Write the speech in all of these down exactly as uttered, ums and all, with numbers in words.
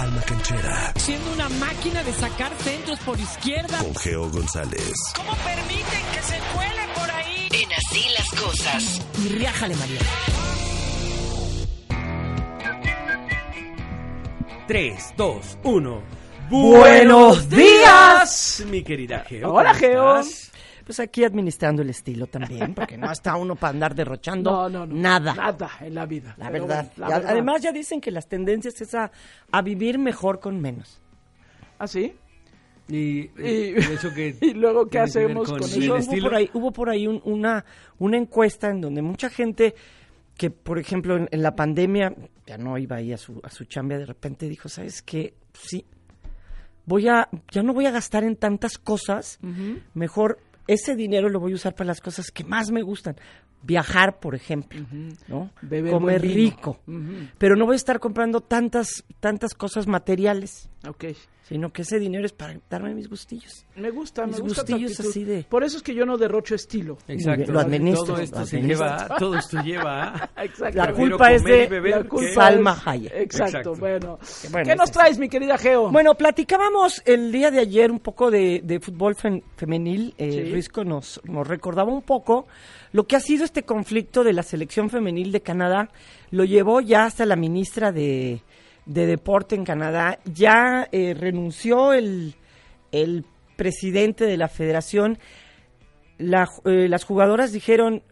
Alma Canchera. Siendo una máquina de sacar centros por izquierda. Con Geo González. ¿Cómo permiten que se cuele por ahí? En Así las Cosas. Y riájale, María. tres, dos, uno. ¡Buenos días! Mi querida Geo. Hola, Geo. ¿Estás? Pues aquí administrando el estilo también, porque no está uno para andar derrochando no, no, no, nada. Nada en la vida. La Pero verdad. bueno, la Y verdad. Además ya dicen que las tendencias es a, a vivir mejor con menos. ¿Ah, sí? Y, Y, y eso que y luego, ¿qué tiene que ver hacemos con, con eso? el Hubo estilo. por ahí, hubo por ahí un- una, una encuesta en donde mucha gente que, por ejemplo, en, en la pandemia ya no iba ahí a su, a su chamba, de repente dijo, ¿sabes qué? Sí, voy a, ya no voy a gastar en tantas cosas, Ujú. mejor ese dinero lo voy a usar para las cosas que más me gustan. Viajar, por ejemplo, ¿no? Beber Comer buen vino. rico. Ujú. Pero no voy a estar comprando tantas, tantas cosas materiales, Ok. sino que ese dinero es para darme mis gustillos. Me gusta, me Mis gusta tu gustillos actitud. así de- Por eso es que yo no derrocho estilo. Exacto. Lo administro, Todo lo esto se administro. lleva, todo esto lleva a... Exacto. La Prefiero culpa es comer y de beber La que- culpa Salma es- Hayek. Exacto, Exacto. bueno. bueno, ¿Qué nos es traes, mi querida Geo? Bueno, platicábamos el día de ayer un poco de, de fútbol fen- femenil. Eh, Sí. Risco nos, nos recordaba un poco lo que ha sido este conflicto de la selección femenil de Canadá. Lo llevó ya hasta la ministra de, de Deporte en Canadá. Ya eh, renunció el, el presidente de la federación. La ju- eh, las jugadoras dijeron,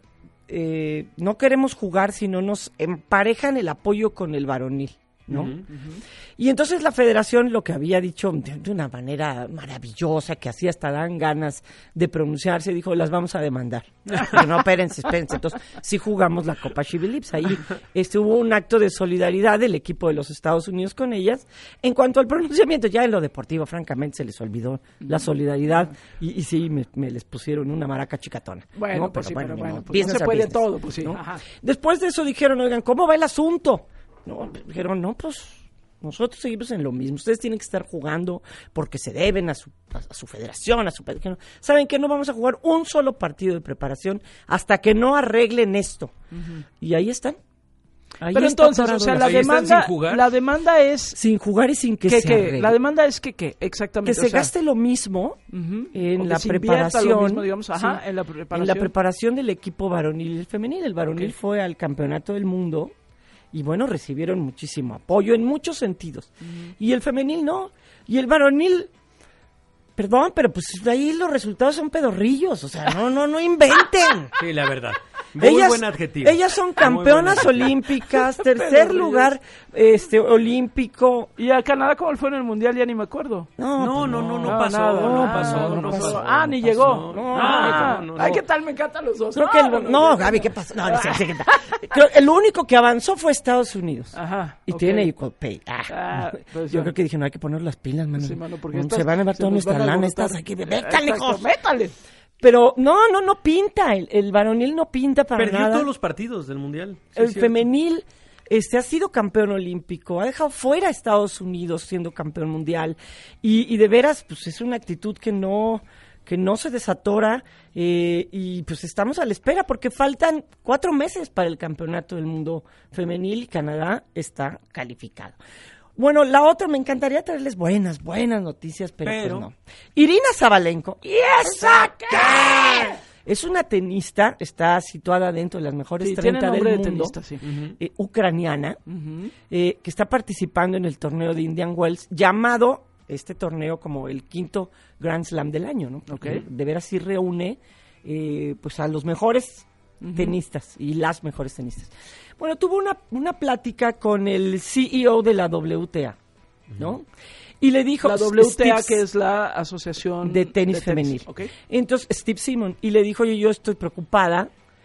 eh, no queremos jugar si no nos emparejan el apoyo con el varonil, ¿no? Ujú. Y entonces la federación lo que había dicho de, de una manera maravillosa, que así hasta dan ganas de pronunciarse, dijo, las vamos a demandar. Pero no, espérense, espérense. Entonces, sí jugamos la Copa She Believes. Ahí este, hubo un acto de solidaridad del equipo de los Estados Unidos con ellas. En cuanto al pronunciamiento, ya en lo deportivo, francamente, se les olvidó la solidaridad. Y, y sí, me, me les pusieron una maraca chicatona. Bueno, ¿no? pues sí, pero ni bueno, modo. pues no Business se are puede business, todo, pues sí. ¿no? Ajá. Después de eso dijeron, oigan, ¿cómo va el asunto? No, dijeron, no, pues nosotros seguimos en lo mismo. Ustedes tienen que estar jugando porque se deben a su, a, a su federación, a su... Dijeron, ¿saben qué? No vamos a jugar un solo partido de preparación hasta que no arreglen esto. Y ahí están. Ahí Pero está entonces, o atorado sea, el la Ahí están demanda, sin jugar. la demanda es sin jugar y sin que que, se que arregle. la demanda es que qué, Que exactamente. se o sea, gaste lo mismo ujú, en o que la se invierta preparación. lo mismo, digamos, ajá, sí, en la en preparación. la preparación del equipo varonil y el femenil. El varonil Ok. fue al campeonato del mundo y bueno, recibieron muchísimo apoyo en muchos sentidos. Y el femenil no. Y el varonil, perdón, pero pues ahí los resultados son pedorrillos. O sea, no, no, no inventen. Sí, la verdad. Muy ellas, buen adjetivo. ellas son Muy buen campeonas adjetivo. olímpicas, tercer Pedorrillos. lugar este olímpico. ¿Y a Canadá cómo fue en el Mundial? Ya ni me acuerdo. No, No, pues no, no, no No, pasó, nada, no nada, pasó, no no pasó. pasó. Ah, ni no llegó. pasó. No, Ah, no, no, ay, no. ¿qué tal? Me encantan los dos. Creo que el- no, Gaby, ¿qué pasa? No, no sé, sé qué tal. Creo- el único que avanzó fue Estados Unidos. Ajá. Y ok. tiene equal pay. Ah, Ah, pues yo ya. creo que dije, no hay que poner las pilas, mano. Sí, mano, porque No, estas- se van a ver se toda nos nuestra van a lana. alborotar. Estas aquí. ¡Métale, Exacto, hijos! métale. Pero no, no, no pinta. El, el varonil no pinta para Perdió nada. todos los partidos del Mundial. Sí, el es cierto. femenil este ha sido campeón olímpico, ha dejado fuera a Estados Unidos siendo campeón mundial. Y, y de veras, pues es una actitud que no... que no se desatora eh, y pues estamos a la espera porque faltan cuatro meses para el campeonato del mundo femenil y Canadá está calificado. Bueno, la otra, me encantaría traerles buenas, buenas noticias, pero, Pero- pues no. Irina Zabalenko. ¿Y esa qué? Es una tenista, está situada dentro de las mejores Sí, tiene treinta del nombre de mundo, tenista, sí. eh, ucraniana, Ujú. eh, que está participando en el torneo de Indian Wells, llamado este torneo como el quinto Grand Slam del año, ¿no? Porque Ok. de veras sí reúne eh, pues a los mejores tenistas y las mejores tenistas. Bueno, tuvo una, una plática con el C E O de la W T A, ¿no? Y le dijo... La W T A, Steve- que es la Asociación de tenis femenil. Ok. Entonces Steve Simon y le dijo, oye, yo estoy preocupada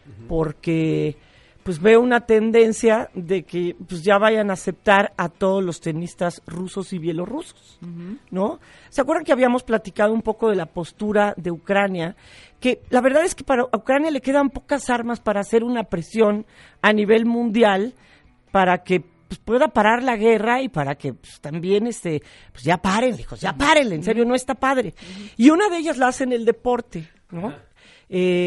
porque pues veo una tendencia de que pues ya vayan a aceptar a todos los tenistas rusos y bielorrusos, ¿no? ¿Se acuerdan que habíamos platicado un poco de la postura de Ucrania? Que la verdad es que para Ucrania le quedan pocas armas para hacer una presión a nivel mundial para que pues, pueda parar la guerra y para que pues, también este pues ya paren, hijos, ya paren, en serio, no está padre. Y una de ellas la hace en el deporte, ¿no? Eh,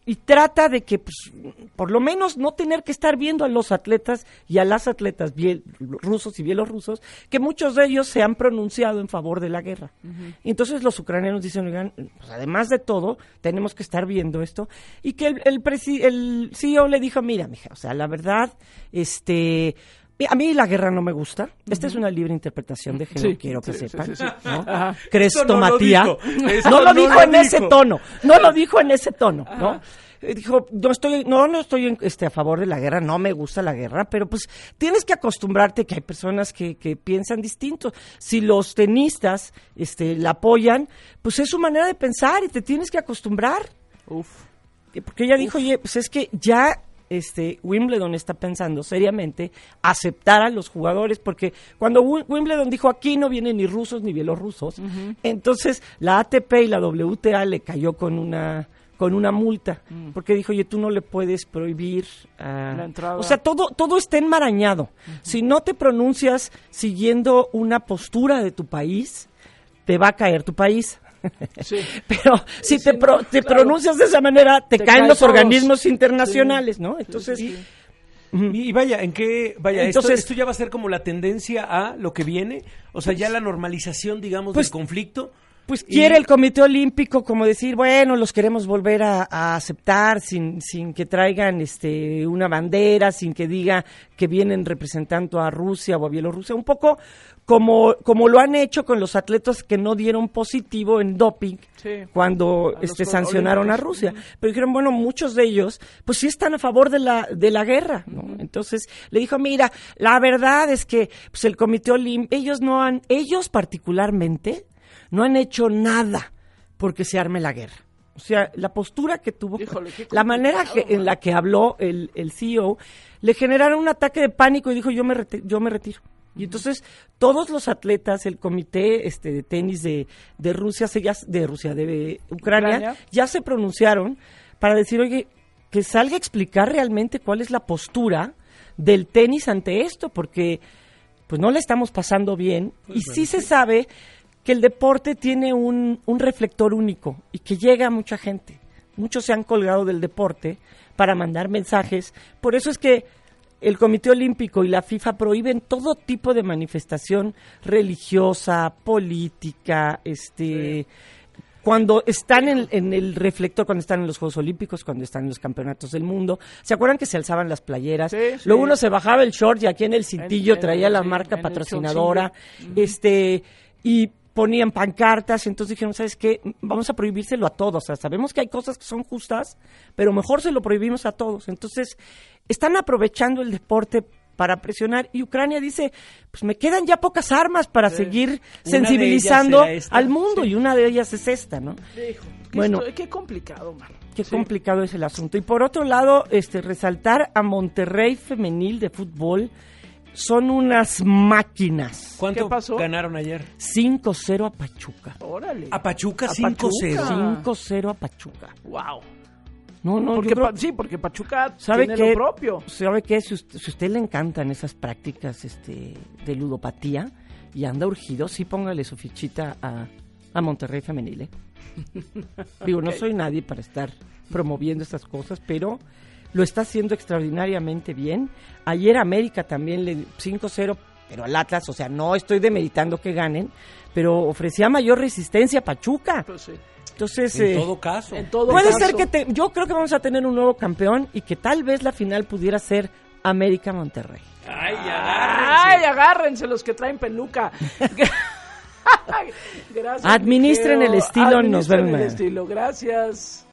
y trata de que, pues, por lo menos no tener que estar viendo a los atletas y a las atletas biel- rusos y bielorrusos, que muchos de ellos se han pronunciado en favor de la guerra. Uh-huh. Y entonces los ucranianos dicen, oigan, pues, además de todo, tenemos que estar viendo esto. Y que el, el, presi- el C E O le dijo, mira, mija, o sea, la verdad, este... a mí la guerra no me gusta. Esta uh-huh. es una libre interpretación, déjenlo, sí, quiero que sí, sepan. sí, sí, sí. ¿No? Ajá. Crestomatía. No lo dijo. Eso No lo no dijo lo en dijo. ese tono. No lo dijo en ese tono, ¿no? Eh, Dijo, no estoy, no, no estoy en, este, a favor de la guerra, no me gusta la guerra, pero pues tienes que acostumbrarte que hay personas que, que piensan distinto. Si los tenistas, este, la apoyan, pues es su manera de pensar y te tienes que acostumbrar. Uf. Porque ella Uf. dijo, oye, pues es que ya este Wimbledon está pensando seriamente aceptar a los jugadores, porque cuando Wimbledon dijo aquí no vienen ni rusos ni bielorrusos, uh-huh. entonces la A T P y la W T A le cayó con una con una multa, mm. porque dijo, oye, tú no le puedes prohibir uh, la entrada. O sea, todo todo está enmarañado. Uh-huh. Si no te pronuncias siguiendo una postura de tu país, te va a caer tu país. Sí. Pero si sí, te, pro, no, te claro. pronuncias de esa manera, te, te caen los todos. organismos internacionales, sí. ¿no? Entonces... Sí, sí. Y, y vaya, ¿en qué? Vaya, Entonces, esto, esto ya va a ser como la tendencia a lo que viene, o sea, ya la normalización, digamos, pues, del conflicto. Pues y... quiere el Comité Olímpico como decir, bueno, los queremos volver a, a aceptar sin sin que traigan este una bandera, sin que diga que vienen representando a Rusia o a Bielorrusia, un poco como como lo han hecho con los atletas que no dieron positivo en doping sí. cuando este sancionaron a Rusia. Uh-huh. Pero dijeron, bueno, muchos de ellos pues sí están a favor de la de la guerra, ¿no? Uh-huh. Entonces le dijo, mira, la verdad es que pues el Comité Olímpico, ellos no han, ellos particularmente no han hecho nada porque se arme la guerra. O sea, la postura que tuvo, Híjole, la manera que, en la que habló el, el C E O, le generaron un ataque de pánico y dijo, yo me, reti- yo me retiro. Y entonces todos los atletas, el comité este, de tenis de, de Rusia, ya, de Rusia, de Ucrania, Ucrania, ya se pronunciaron para decir, oye, que salga a explicar realmente cuál es la postura del tenis ante esto, porque pues no le estamos pasando bien. Pues y bueno, sí se sabe que el deporte tiene un, un reflector único y que llega a mucha gente. Muchos se han colgado del deporte para mandar mensajes. Por eso es que el Comité Olímpico y la FIFA prohíben todo tipo de manifestación religiosa, política, este... Sí. Cuando están en, en el reflector, cuando están en los Juegos Olímpicos, cuando están en los campeonatos del mundo, ¿se acuerdan que se alzaban las playeras? Sí, sí. Luego uno se bajaba el short y aquí en el cintillo el, traía el, la sí, marca patrocinadora, este, y ponían pancartas, entonces dijeron, ¿sabes qué? Vamos a prohibírselo a todos, o sea, sabemos que hay cosas que son justas, pero mejor se lo prohibimos a todos. Entonces, están aprovechando el deporte para presionar, y Ucrania dice, pues me quedan ya pocas armas para sí. seguir una sensibilizando al mundo, sí. y una de ellas es esta, ¿no? Hijo, qué bueno, esto, qué complicado, man. Qué sí. complicado es el asunto. Y por otro lado, este resaltar a Monterrey Femenil de fútbol, son unas máquinas. ¿Cuánto ¿Qué pasó? ganaron ayer? cinco cero a Pachuca. Órale. ¿A Pachuca cinco cero? cinco cero a Pachuca. Wow. No, no, porque yo creo, pa- sí, porque Pachuca ¿sabe tiene qué? lo propio. ¿Sabe qué? Si usted, si usted le encantan esas prácticas este, de ludopatía y anda urgido, sí póngale su fichita a, a Monterrey Femenil, ¿eh? Digo, okay. No soy nadie para estar promoviendo estas cosas, pero lo está haciendo extraordinariamente bien. Ayer América también le cinco cero, pero al Atlas, o sea, no estoy demeritando que ganen, pero ofrecía mayor resistencia a Pachuca. Pues sí. Entonces, en eh, todo caso. En todo puede caso. ser que te, yo creo que vamos a tener un nuevo campeón y que tal vez la final pudiera ser América Monterrey. Ay, agárrense. Ay, agárrense los que traen peluca. Gracias. Administren Miqueo. el estilo, Administren nos vemos. el estilo, gracias.